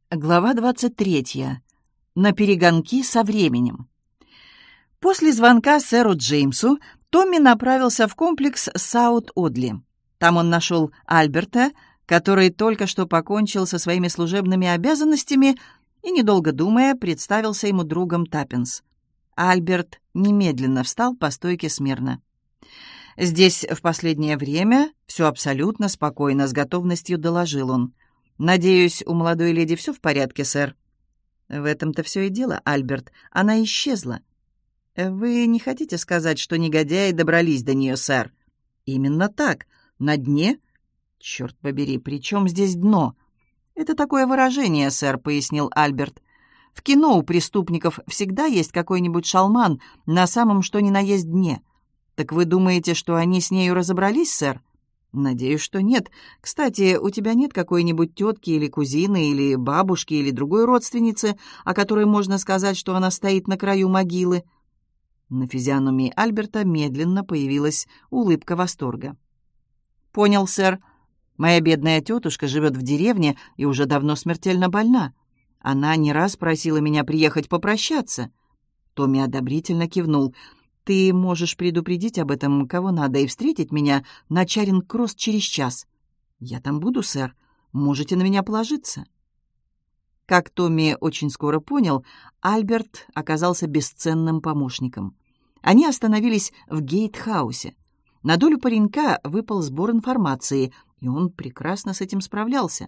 Глава 23. На перегонки со временем. После звонка сэру Джеймсу Томми направился в комплекс Саут-Одли. Там он нашел Альберта, который только что покончил со своими служебными обязанностями и, недолго думая, представился ему другом Таппинс. Альберт немедленно встал по стойке смирно. «Здесь в последнее время все абсолютно спокойно», — с готовностью доложил он. «Надеюсь, у молодой леди все в порядке, сэр?» «В этом-то все и дело, Альберт. Она исчезла». «Вы не хотите сказать, что негодяи добрались до нее, сэр?» «Именно так. На дне?» «Черт побери, при чем здесь дно?» «Это такое выражение, сэр», — пояснил Альберт. «В кино у преступников всегда есть какой-нибудь шалман на самом что ни на есть дне. Так вы думаете, что они с нею разобрались, сэр?» «Надеюсь, что нет. Кстати, у тебя нет какой-нибудь тетки или кузины, или бабушки, или другой родственницы, о которой можно сказать, что она стоит на краю могилы?» На физиономии Альберта медленно появилась улыбка восторга. «Понял, сэр. Моя бедная тетушка живет в деревне и уже давно смертельно больна. Она не раз просила меня приехать попрощаться». Томми одобрительно кивнул. «Ты можешь предупредить об этом кого надо и встретить меня на Чаринг-Кросс через час». «Я там буду, сэр. Можете на меня положиться». Как Томми очень скоро понял, Альберт оказался бесценным помощником. Они остановились в Гейтхаусе. На долю паренька выпал сбор информации, и он прекрасно с этим справлялся.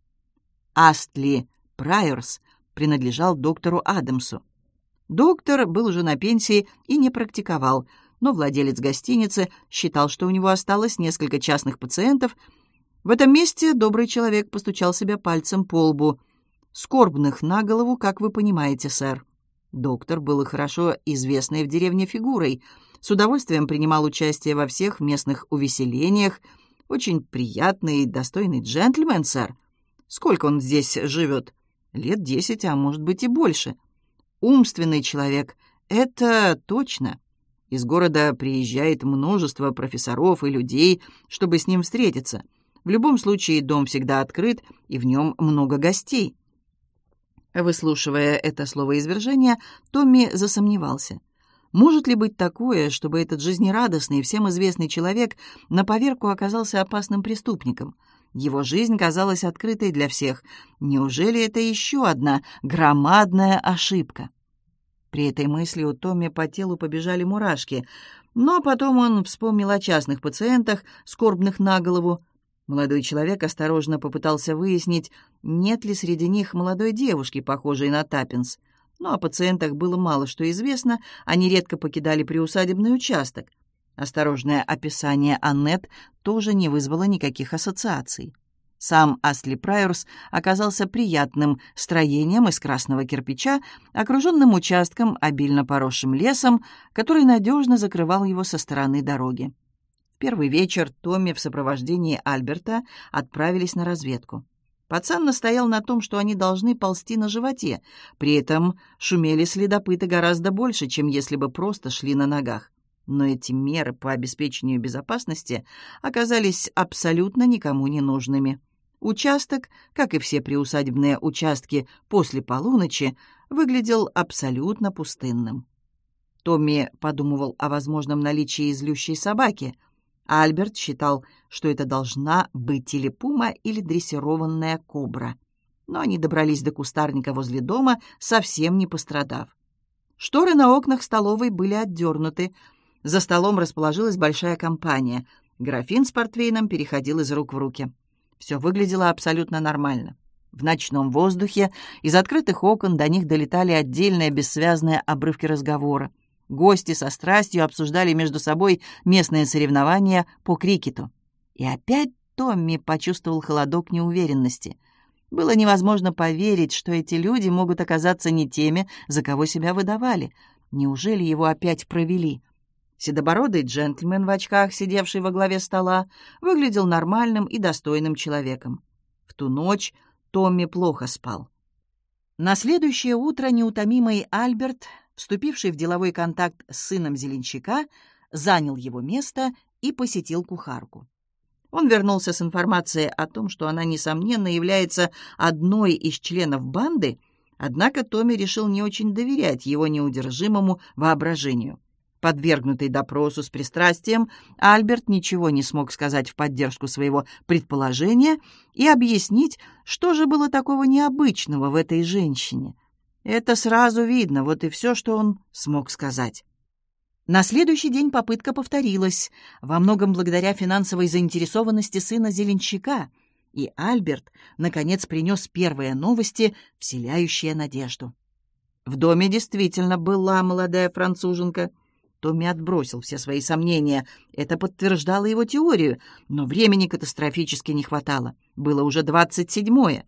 Астли Прайерс принадлежал доктору Адамсу. Доктор был уже на пенсии и не практиковал, но владелец гостиницы считал, что у него осталось несколько частных пациентов. В этом месте добрый человек постучал себя пальцем по лбу. «Скорбных на голову, как вы понимаете, сэр». Доктор был и хорошо известной в деревне фигурой, с удовольствием принимал участие во всех местных увеселениях. Очень приятный и достойный джентльмен, сэр. Сколько он здесь живет? 10 лет, а может быть и больше. Умственный человек, это точно. Из города приезжает множество профессоров и людей, чтобы с ним встретиться. В любом случае, дом всегда открыт, и в нем много гостей. Выслушивая это словоизвержение, Томми засомневался. Может ли быть такое, чтобы этот жизнерадостный, всем известный человек на поверку оказался опасным преступником? Его жизнь казалась открытой для всех. Неужели это еще одна громадная ошибка? При этой мысли у Томми по телу побежали мурашки, но потом он вспомнил о частных пациентах, скорбных на голову. Молодой человек осторожно попытался выяснить, нет ли среди них молодой девушки, похожей на Таппинс. Но о пациентах было мало что известно, они редко покидали приусадебный участок. Осторожное описание Аннет тоже не вызвало никаких ассоциаций. Сам Астли Прайерс оказался приятным строением из красного кирпича, окруженным участком, обильно поросшим лесом, который надежно закрывал его со стороны дороги. В первый вечер Томми в сопровождении Альберта отправились на разведку. Пацан настоял на том, что они должны ползти на животе, при этом шумели следопыты гораздо больше, чем если бы просто шли на ногах. Но эти меры по обеспечению безопасности оказались абсолютно никому не нужными. Участок, как и все приусадебные участки после полуночи, выглядел абсолютно пустынным. Томми подумывал о возможном наличии злющей собаки, а Альберт считал, что это должна быть или пума, или дрессированная кобра. Но они добрались до кустарника возле дома, совсем не пострадав. Шторы на окнах столовой были отдернуты. За столом расположилась большая компания. Графин с портвейном переходил из рук в руки. Все выглядело абсолютно нормально. В ночном воздухе из открытых окон до них долетали отдельные бессвязные обрывки разговора. Гости со страстью обсуждали между собой местные соревнования по крикету. И опять Томми почувствовал холодок неуверенности. Было невозможно поверить, что эти люди могут оказаться не теми, за кого себя выдавали. Неужели его опять провели? Седобородый джентльмен в очках, сидевший во главе стола, выглядел нормальным и достойным человеком. В ту ночь Томми плохо спал. На следующее утро неутомимый Альберт, вступивший в деловой контакт с сыном зеленщика, занял его место и посетил кухарку. Он вернулся с информацией о том, что она, несомненно, является одной из членов банды, однако Томми решил не очень доверять его неудержимому воображению. Подвергнутый допросу с пристрастием, Альберт ничего не смог сказать в поддержку своего предположения и объяснить, что же было такого необычного в этой женщине. Это сразу видно, вот и все, что он смог сказать. На следующий день попытка повторилась, во многом благодаря финансовой заинтересованности сына зеленщика, и Альберт, наконец, принес первые новости, вселяющие надежду. В доме действительно была молодая француженка. Томми отбросил все свои сомнения. Это подтверждало его теорию, но времени катастрофически не хватало. Было уже 27-е.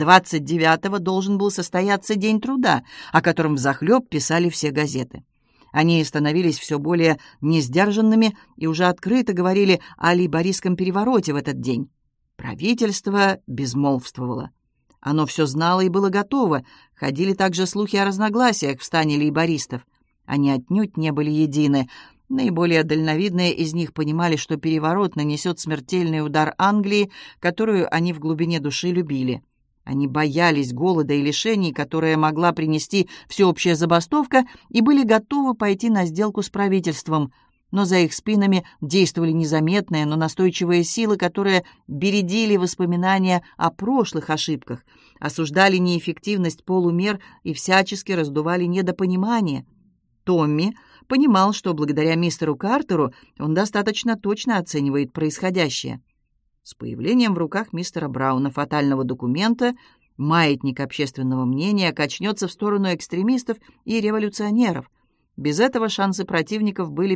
29-го должен был состояться День труда, о котором взахлеб писали все газеты. Они становились все более несдержанными и уже открыто говорили о лейбористском перевороте в этот день. Правительство безмолвствовало. Оно все знало и было готово. Ходили также слухи о разногласиях в стане лейбористов. Они отнюдь не были едины. Наиболее дальновидные из них понимали, что переворот нанесет смертельный удар Англии, которую они в глубине души любили. Они боялись голода и лишений, которые могла принести всеобщая забастовка, и были готовы пойти на сделку с правительством. Но за их спинами действовали незаметные, но настойчивые силы, которые бередили воспоминания о прошлых ошибках, осуждали неэффективность полумер и всячески раздували недопонимание. Томми понимал, что благодаря мистеру Картеру он достаточно точно оценивает происходящее. С появлением в руках мистера Брауна фатального документа маятник общественного мнения качнется в сторону экстремистов и революционеров. Без этого шансы противников были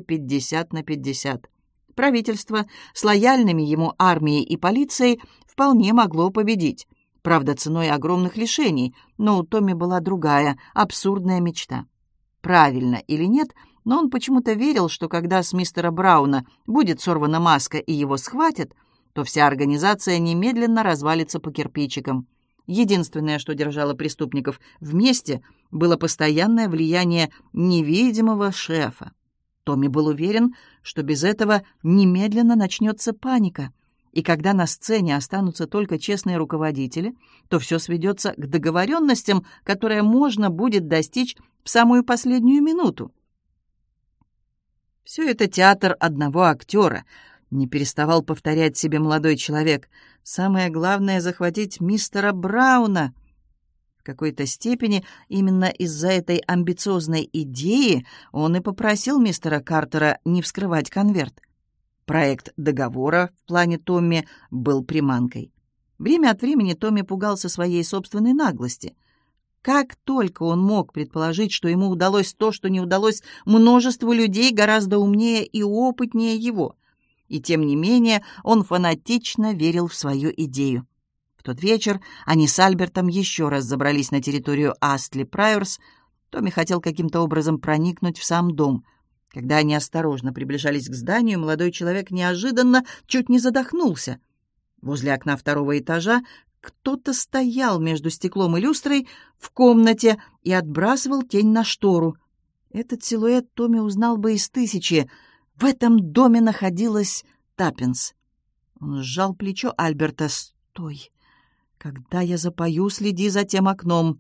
50/50. Правительство с лояльными ему армией и полицией вполне могло победить. Правда, ценой огромных лишений, но у Томми была другая, абсурдная мечта. Правильно или нет, но он почему-то верил, что когда с мистера Брауна будет сорвана маска и его схватят, то вся организация немедленно развалится по кирпичикам. Единственное, что держало преступников вместе, было постоянное влияние невидимого шефа. Томми был уверен, что без этого немедленно начнется паника, и когда на сцене останутся только честные руководители, то все сведется к договоренностям, которые можно будет достичь в самую последнюю минуту. Все это театр одного актера — не переставал повторять себе молодой человек. Самое главное — захватить мистера Брауна. В какой-то степени именно из-за этой амбициозной идеи он и попросил мистера Картера не вскрывать конверт. Проект договора в плане Томми был приманкой. Время от времени Томми пугался своей собственной наглости. Как только он мог предположить, что ему удалось то, что не удалось множеству людей гораздо умнее и опытнее его. И тем не менее он фанатично верил в свою идею. В тот вечер они с Альбертом еще раз забрались на территорию Астли Прайорс. Томми хотел каким-то образом проникнуть в сам дом. Когда они осторожно приближались к зданию, молодой человек неожиданно чуть не задохнулся. Возле окна второго этажа кто-то стоял между стеклом и люстрой в комнате и отбрасывал тень на штору. Этот силуэт Томми узнал бы из тысячи. В этом доме находилась Таппинс. Он сжал плечо Альберта. «Стой! Когда я запою, следи за тем окном».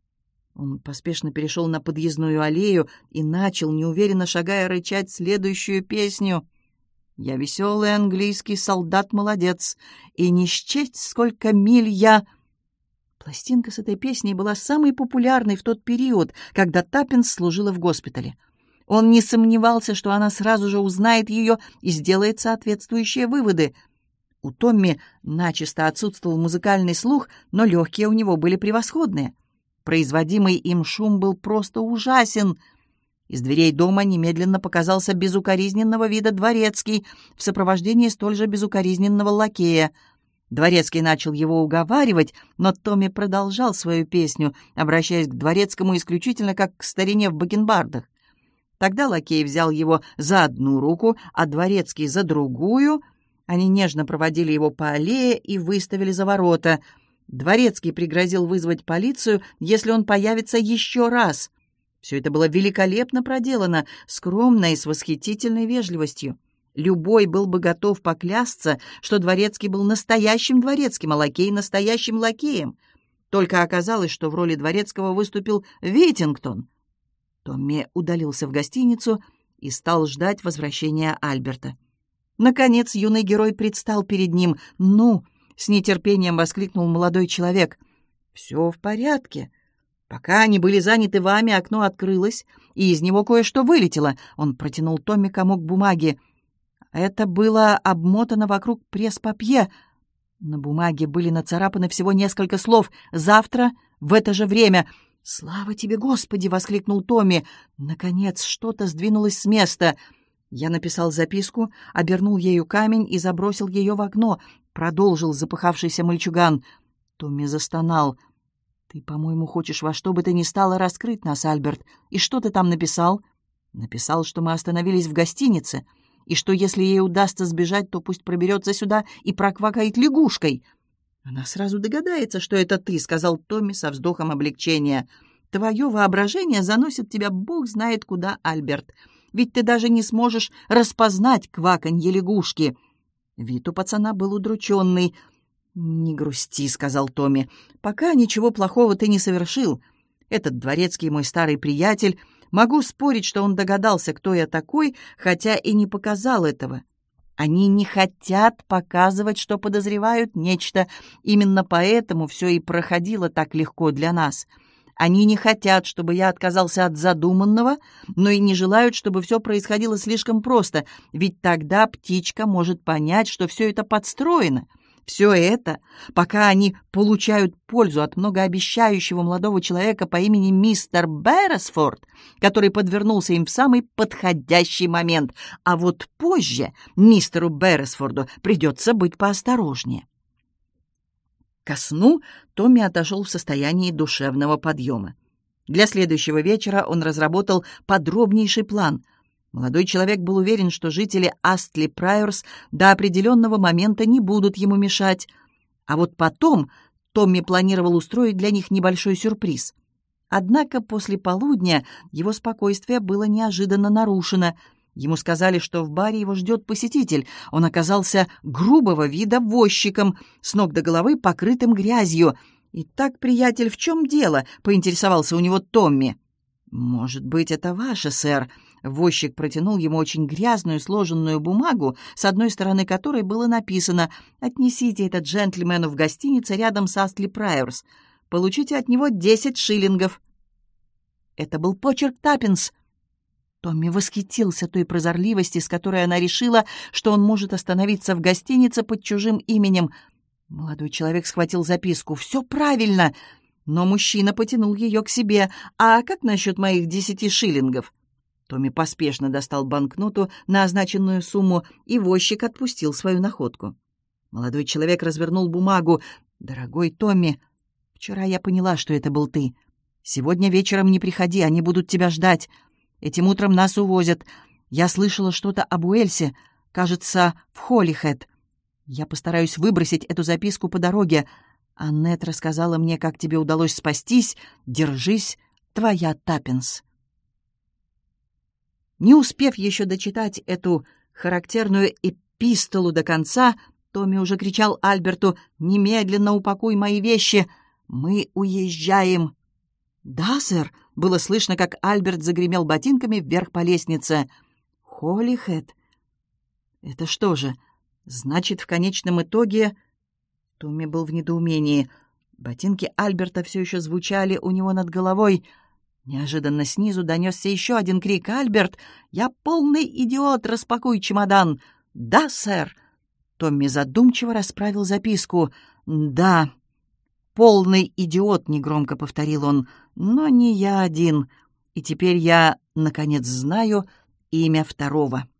Он поспешно перешел на подъездную аллею и начал, неуверенно шагая, рычать следующую песню. «Я веселый английский солдат-молодец, и не счесть, сколько миль я...» Пластинка с этой песней была самой популярной в тот период, когда Таппинс служила в госпитале. Он не сомневался, что она сразу же узнает ее и сделает соответствующие выводы. У Томми начисто отсутствовал музыкальный слух, но легкие у него были превосходные. Производимый им шум был просто ужасен. Из дверей дома немедленно показался безукоризненного вида дворецкий в сопровождении столь же безукоризненного лакея. Дворецкий начал его уговаривать, но Томми продолжал свою песню, обращаясь к дворецкому исключительно как к старине в бакенбардах. Тогда лакей взял его за одну руку, а дворецкий за другую. Они нежно проводили его по аллее и выставили за ворота. Дворецкий пригрозил вызвать полицию, если он появится еще раз. Все это было великолепно проделано, скромно и с восхитительной вежливостью. Любой был бы готов поклясться, что дворецкий был настоящим дворецким, а лакей — настоящим лакеем. Только оказалось, что в роли дворецкого выступил Виттингтон. Томми удалился в гостиницу и стал ждать возвращения Альберта. Наконец юный герой предстал перед ним. «Ну!» — с нетерпением воскликнул молодой человек. «Все в порядке. Пока они были заняты вами, окно открылось, и из него кое-что вылетело». Он протянул Томми комок бумаги. Это было обмотано вокруг пресс-папье. На бумаге были нацарапаны всего несколько слов. «Завтра в это же время». «Слава тебе, Господи!» — воскликнул Томми. Наконец что-то сдвинулось с места. Я написал записку, обернул ею камень и забросил ее в окно. Продолжил запыхавшийся мальчуган. Томми застонал. «Ты, по-моему, хочешь во что бы то ни стало раскрыть нас, Альберт. И что ты там написал?» «Написал, что мы остановились в гостинице, и что, если ей удастся сбежать, то пусть проберется сюда и проквакает лягушкой». «Она сразу догадается, что это ты», — сказал Томми со вздохом облегчения. «Твое воображение заносит тебя бог знает куда, Альберт. Ведь ты даже не сможешь распознать кваканье лягушки». Вид у пацана был удрученный. «Не грусти», — сказал Томми. «Пока ничего плохого ты не совершил. Этот дворецкий мой старый приятель. Могу спорить, что он догадался, кто я такой, хотя и не показал этого. Они не хотят показывать, что подозревают нечто. Именно поэтому все и проходило так легко для нас. Они не хотят, чтобы я отказался от задуманного, но и не желают, чтобы все происходило слишком просто, ведь тогда птичка может понять, что все это подстроено. Все это, пока они получают пользу от многообещающего молодого человека по имени мистер Берресфорд, который подвернулся им в самый подходящий момент. А вот позже мистеру Берресфорду придется быть поосторожнее. Ко сну Томми отошел в состоянии душевного подъема. Для следующего вечера он разработал подробнейший план. Молодой человек был уверен, что жители Астли Прайорс до определенного момента не будут ему мешать. А вот потом Томми планировал устроить для них небольшой сюрприз. Однако после полудня его спокойствие было неожиданно нарушено. Ему сказали, что в баре его ждет посетитель. Он оказался грубого вида возчиком, с ног до головы покрытым грязью. «Итак, приятель, в чем дело?» — поинтересовался у него Томми. «Может быть, это ваше, сэр?» Возчик протянул ему очень грязную сложенную бумагу, с одной стороны которой было написано: «Отнесите это джентльмену в гостинице рядом с Астли Прайорс. Получите от него 10 шиллингов». Это был почерк Таппинс. Томми восхитился той прозорливости, с которой она решила, что он может остановиться в гостинице под чужим именем. Молодой человек схватил записку. «Все правильно!» Но мужчина потянул ее к себе. «А как насчет моих 10 шиллингов?» Томми поспешно достал банкноту на означенную сумму, и возчик отпустил свою находку. Молодой человек развернул бумагу. «Дорогой Томми, вчера я поняла, что это был ты. Сегодня вечером не приходи, они будут тебя ждать. Этим утром нас увозят. Я слышала что-то об Уэльсе, кажется, в Холлихэд. Я постараюсь выбросить эту записку по дороге. Аннет рассказала мне, как тебе удалось спастись. Держись, твоя Таппинс». Не успев еще дочитать эту характерную эпистолу до конца, Томми уже кричал Альберту: «Немедленно упакуй мои вещи! Мы уезжаем!» «Да, сэр!» — было слышно, как Альберт загремел ботинками вверх по лестнице. «Холлихэд? Это что же? Значит, в конечном итоге...» Томми был в недоумении. Ботинки Альберта все еще звучали у него над головой. Неожиданно снизу донесся еще один крик: «Альберт, я полный идиот, распакуй чемодан!» «Да, сэр!» Томми задумчиво расправил записку. «Да, полный идиот», — негромко повторил он, — «но не я один. И теперь я, наконец, знаю имя второго».